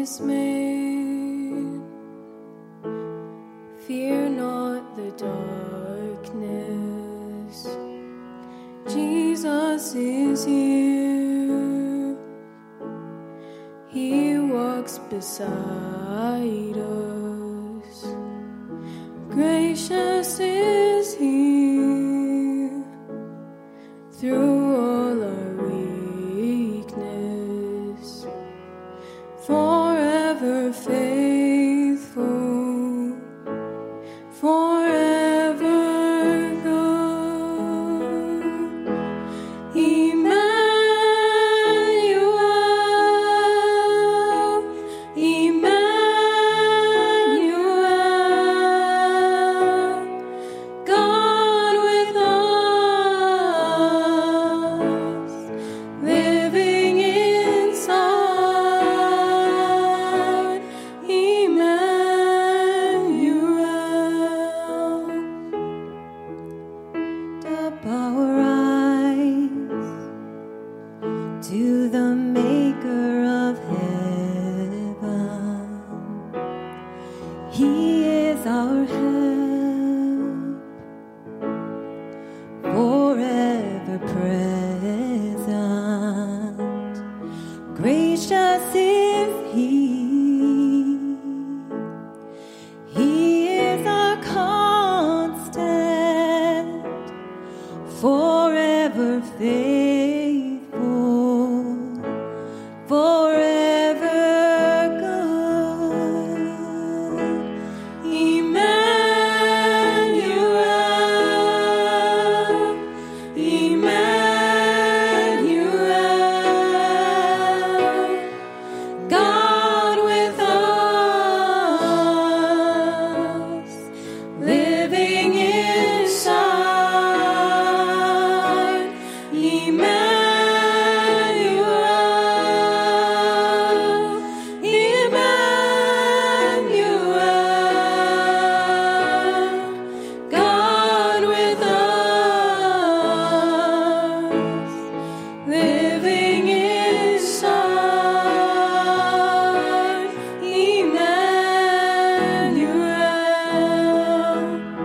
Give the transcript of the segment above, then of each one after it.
dismayed. Fear not the darkness. Jesus is here. He walks beside us. Gracious is He through all our weakness. Forever faithful, forever good. Emmanuel, Emmanuel, God with us, living inside. Emmanuel. Up our eyes to the Maker of heaven. He is our help, forever present. Gracious is He. He is our constant, forever faithful, forever good. Emmanuel, Emmanuel, God with us, living inside. Emmanuel, Emmanuel, God with us, living inside. Emmanuel.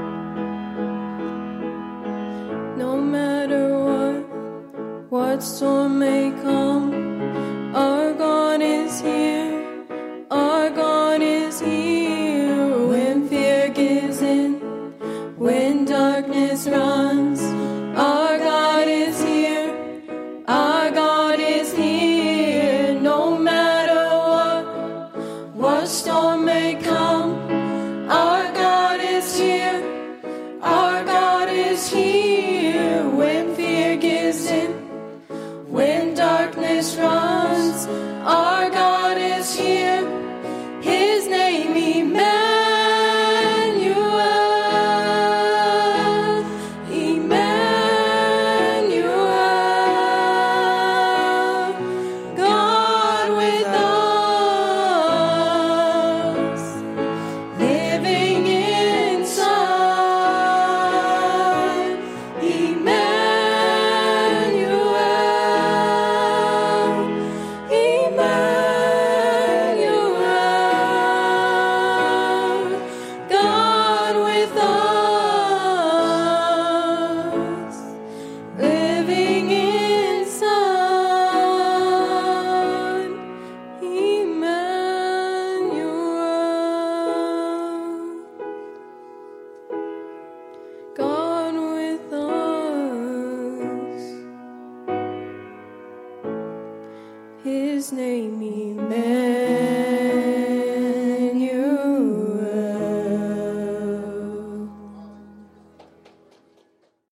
No matter what storm may come, our God is here. Our God is here. When fear gives in, when darkness runs, our God is here. Our God is here. No matter what storm may come, our God is here. Our God is here. When fear gives in, when darkness runs, our God is here. His name Emmanuel, Emmanuel, God with us, living inside. Emmanuel, Emmanuel, God with us, living inside. Emmanuel, God with us. His name Emmanuel.